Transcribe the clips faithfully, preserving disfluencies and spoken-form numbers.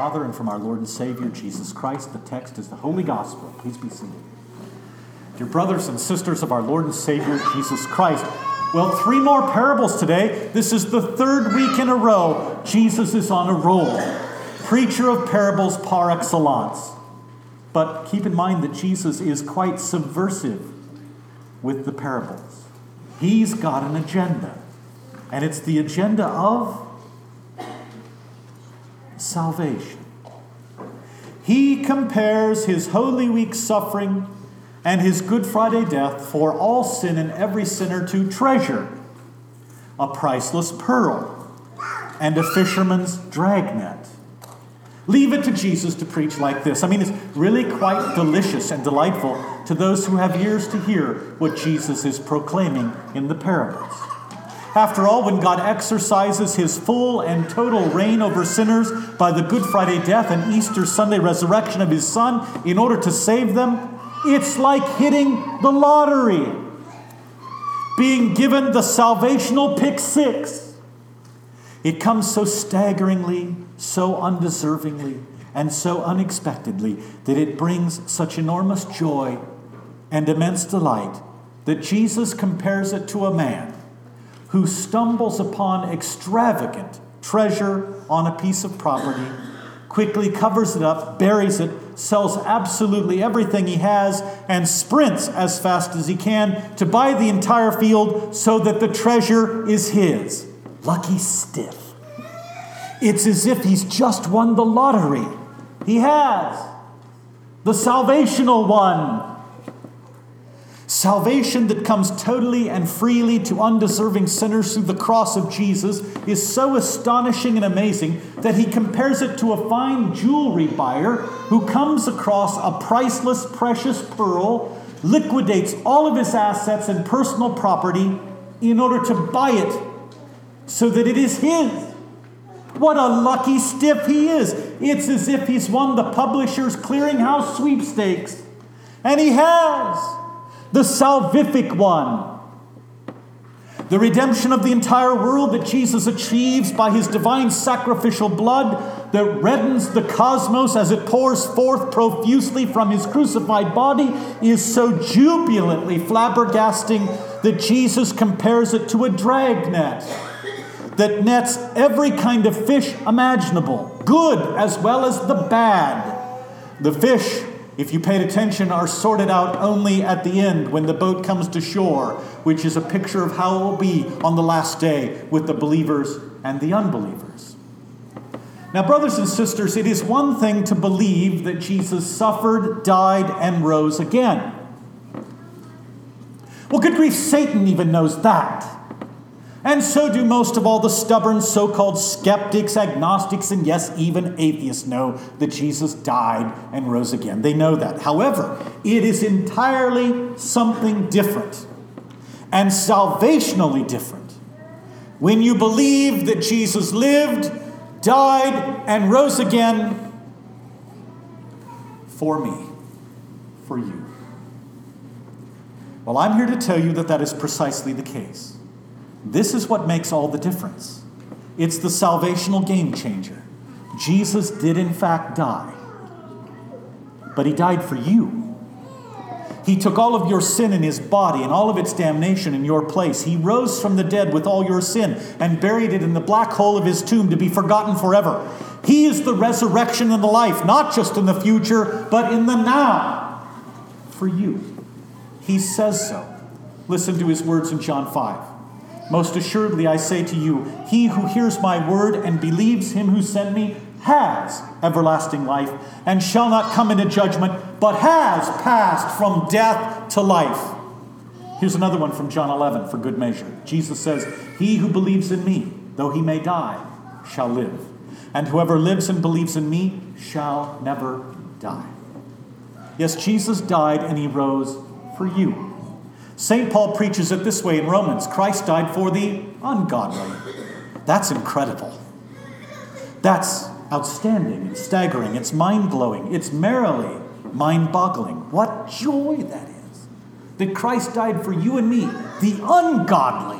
Father and from our Lord and Savior, Jesus Christ. The text is the Holy Gospel. Please be seated. Dear brothers and sisters of our Lord and Savior, Jesus Christ. Well, three more parables today. This is the third week in a row. Jesus is on a roll. Preacher of parables par excellence. But keep in mind that Jesus is quite subversive with the parables. He's got an agenda. And it's the agenda of salvation. He compares his Holy Week suffering and his Good Friday death for all sin and every sinner to treasure, a priceless pearl, and a fisherman's dragnet. Leave it to Jesus to preach like this. I mean, it's really quite delicious and delightful to those who have ears to hear what Jesus is proclaiming in the parables. After all, when God exercises his full and total reign over sinners by the Good Friday death and Easter Sunday resurrection of his Son in order to save them, it's like hitting the lottery, being given the salvational pick six. It comes so staggeringly, so undeservingly, and so unexpectedly that it brings such enormous joy and immense delight that Jesus compares it to a man who stumbles upon extravagant treasure on a piece of property, quickly covers it up, buries it, sells absolutely everything he has, and sprints as fast as he can to buy the entire field so that the treasure is his. Lucky stiff. It's as if he's just won the lottery. He has. The salvational one. Salvation that comes totally and freely to undeserving sinners through the cross of Jesus is so astonishing and amazing that he compares it to a fine jewelry buyer who comes across a priceless, precious pearl, liquidates all of his assets and personal property in order to buy it so that it is his. What a lucky stiff he is. It's as if he's won the Publishers Clearinghouse sweepstakes. And he has. The salvific one. The redemption of the entire world that Jesus achieves by his divine sacrificial blood that reddens the cosmos as it pours forth profusely from his crucified body is so jubilantly flabbergasting that Jesus compares it to a dragnet that nets every kind of fish imaginable, good as well as the bad. The fish, if you paid attention, are sorted out only at the end when the boat comes to shore, which is a picture of how it will be on the last day with the believers and the unbelievers. Now, brothers and sisters, it is one thing to believe that Jesus suffered, died, and rose again. Well, good grief, Satan even knows that. And so do most of all the stubborn so-called skeptics, agnostics, and yes, even atheists know that Jesus died and rose again. They know that. However, it is entirely something different and salvationally different when you believe that Jesus lived, died, and rose again for me, for you. Well, I'm here to tell you that that is precisely the case. This is what makes all the difference. It's the salvational game changer. Jesus did in fact die, but he died for you. He took all of your sin in his body and all of its damnation in your place. He rose from the dead with all your sin and buried it in the black hole of his tomb to be forgotten forever. He is the resurrection and the life, not just in the future, but in the now for you. He says so. Listen to his words in John five. Most assuredly, I say to you, he who hears my word and believes him who sent me has everlasting life and shall not come into judgment, but has passed from death to life. Here's another one from John eleven for good measure. Jesus says, he who believes in me, though he may die, shall live. And whoever lives and believes in me shall never die. Yes, Jesus died and he rose for you. Saint Paul preaches it this way in Romans. Christ died for the ungodly. That's incredible. That's outstanding. It's staggering. It's mind-blowing. It's merrily mind-boggling. What joy that is. That Christ died for you and me, the ungodly.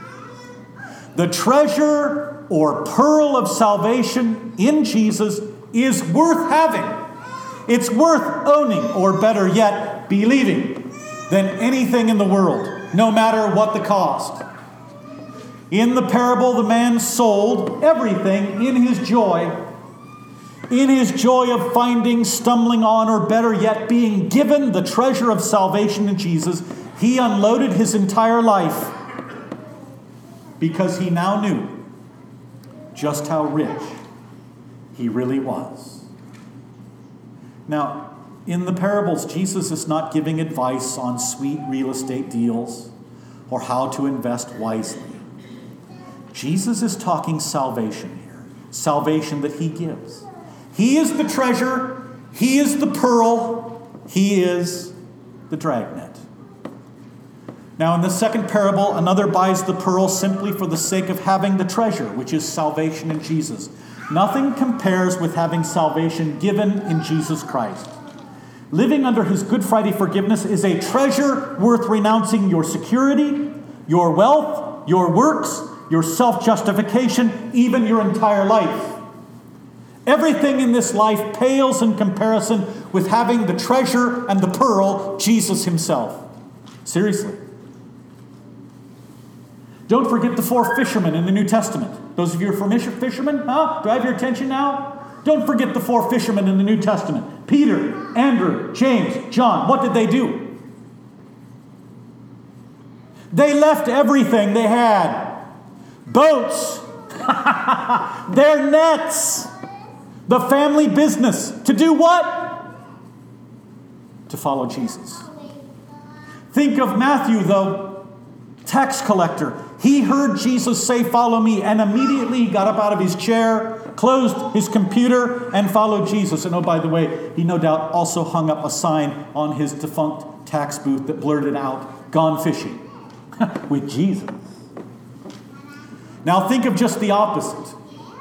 The treasure or pearl of salvation in Jesus is worth having. It's worth owning, or better yet, believing, than anything in the world, no matter what the cost. In the parable, the man sold everything in his joy, in his joy of finding, stumbling on, or better yet, being given the treasure of salvation in Jesus. He unloaded his entire life because he now knew just how rich he really was. Now, in the parables, Jesus is not giving advice on sweet real estate deals or how to invest wisely. Jesus is talking salvation here, salvation that he gives. He is the treasure, he is the pearl, he is the dragnet. Now, in the second parable, another buys the pearl simply for the sake of having the treasure, which is salvation in Jesus. Nothing compares with having salvation given in Jesus Christ. Living under his Good Friday forgiveness is a treasure worth renouncing your security, your wealth, your works, your self-justification, even your entire life. Everything in this life pales in comparison with having the treasure and the pearl, Jesus himself. Seriously. Don't forget the four fishermen in the New Testament. Those of you who are fishermen, huh? Do I have your attention now? Don't forget the four fishermen in the New Testament. Peter, Andrew, James, John. What did they do? They left everything they had. Boats, their nets, the family business. To do what? To follow Jesus. Think of Matthew, the tax collector. He heard Jesus say, "Follow me," and immediately he got up out of his chair, closed his computer, and followed Jesus. And oh, by the way, he no doubt also hung up a sign on his defunct tax booth that blurted out, "Gone fishing," with Jesus. Now think of just the opposite.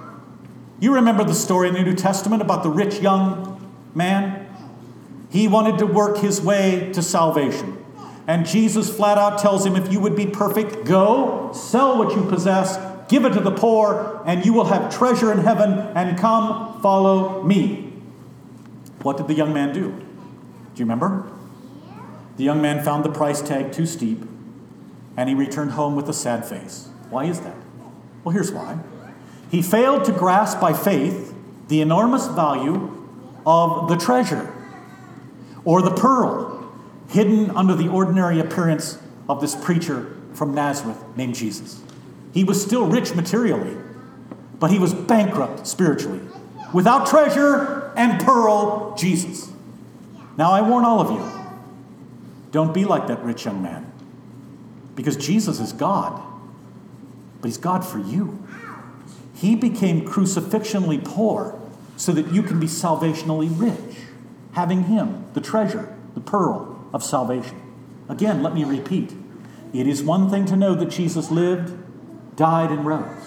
You remember the story in the New Testament about the rich young man? He wanted to work his way to salvation. And Jesus flat out tells him, if you would be perfect, go, sell what you possess, give it to the poor, and you will have treasure in heaven, and come, follow me. What did the young man do? Do you remember? The young man found the price tag too steep, and he returned home with a sad face. Why is that? Well, here's why. He failed to grasp by faith the enormous value of the treasure, or the pearl, hidden under the ordinary appearance of this preacher from Nazareth named Jesus. He was still rich materially, but he was bankrupt spiritually. Without treasure and pearl, Jesus. Now I warn all of you, don't be like that rich young man, because Jesus is God, but he's God for you. He became crucifixionally poor so that you can be salvationally rich, having him, the treasure, the pearl of salvation. Again, let me repeat. It is one thing to know that Jesus lived, died, and rose.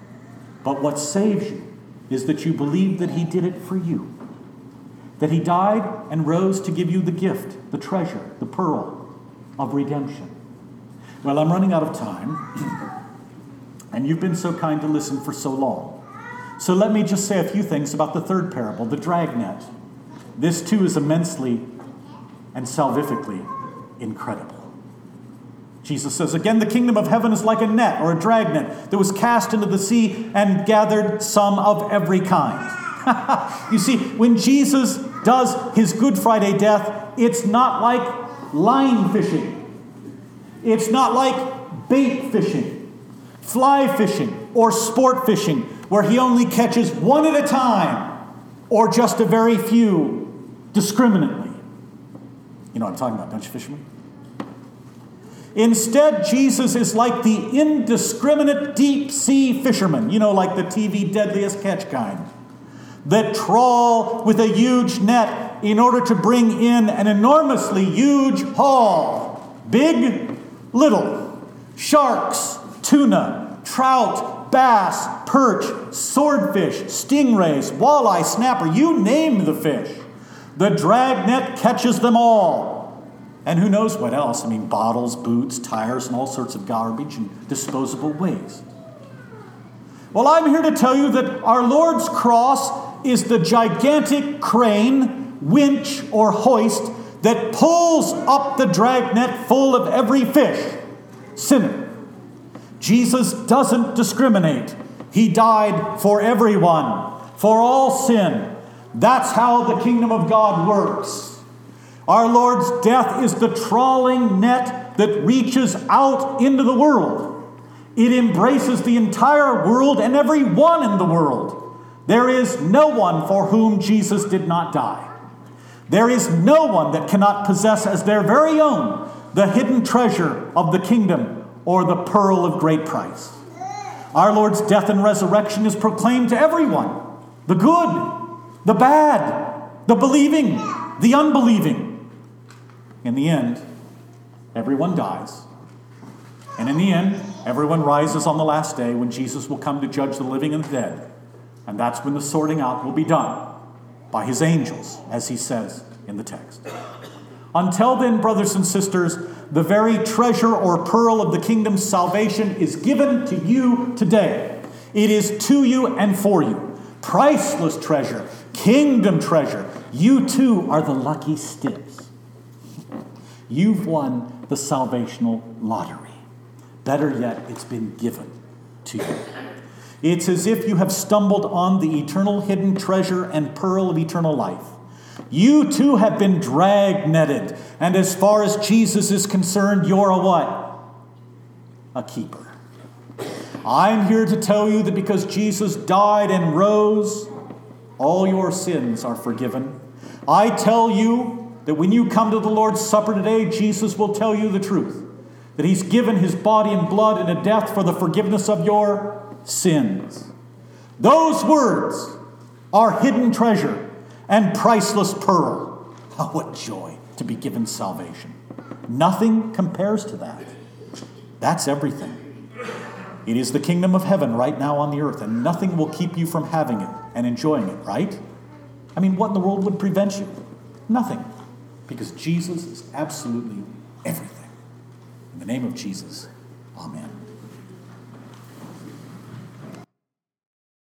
But what saves you is that you believe that he did it for you. That he died and rose to give you the gift, the treasure, the pearl of redemption. Well, I'm running out of time, and you've been so kind to listen for so long. So let me just say a few things about the third parable, the dragnet. This too is immensely and salvifically incredible. Jesus says, again, the kingdom of heaven is like a net or a dragnet that was cast into the sea and gathered some of every kind. You see, when Jesus does his Good Friday death, it's not like line fishing. It's not like bait fishing, fly fishing, or sport fishing, where he only catches one at a time or just a very few discriminately. You know what I'm talking about, don't you, fishermen? Instead, Jesus is like the indiscriminate deep sea fishermen, you know, like the T V Deadliest Catch kind, that trawl with a huge net in order to bring in an enormously huge haul. Big, little, sharks, tuna, trout, bass, perch, swordfish, stingrays, walleye, snapper, you name the fish. The dragnet catches them all. And who knows what else? I mean, bottles, boots, tires, and all sorts of garbage and disposable waste. Well, I'm here to tell you that our Lord's cross is the gigantic crane, winch, or hoist that pulls up the dragnet full of every fish. Sinner. Jesus doesn't discriminate. He died for everyone, for all sin. That's how the kingdom of God works. Our Lord's death is the trawling net that reaches out into the world. It embraces the entire world and everyone in the world. There is no one for whom Jesus did not die. There is no one that cannot possess as their very own the hidden treasure of the kingdom or the pearl of great price. Our Lord's death and resurrection is proclaimed to everyone, the good, the bad, the believing, the unbelieving. In the end, everyone dies. And in the end, everyone rises on the last day when Jesus will come to judge the living and the dead. And that's when the sorting out will be done by his angels, as he says in the text. Until then, brothers and sisters, the very treasure or pearl of the kingdom's salvation is given to you today. It is to you and for you. Priceless treasure, kingdom treasure. You too are the lucky stiffs. You've won the salvational lottery. Better yet, it's been given to you. It's as if you have stumbled on the eternal hidden treasure and pearl of eternal life. You too have been drag-netted. And as far as Jesus is concerned, you're a what? A keeper. I'm here to tell you that because Jesus died and rose, all your sins are forgiven. I tell you that when you come to the Lord's Supper today, Jesus will tell you the truth. That he's given his body and blood in a death for the forgiveness of your sins. Those words are hidden treasure and priceless pearl. Oh, what joy to be given salvation. Nothing compares to that. That's everything. It is the kingdom of heaven right now on the earth, and nothing will keep you from having it and enjoying it, right? I mean, what in the world would prevent you? Nothing. Because Jesus is absolutely everything. In the name of Jesus, amen.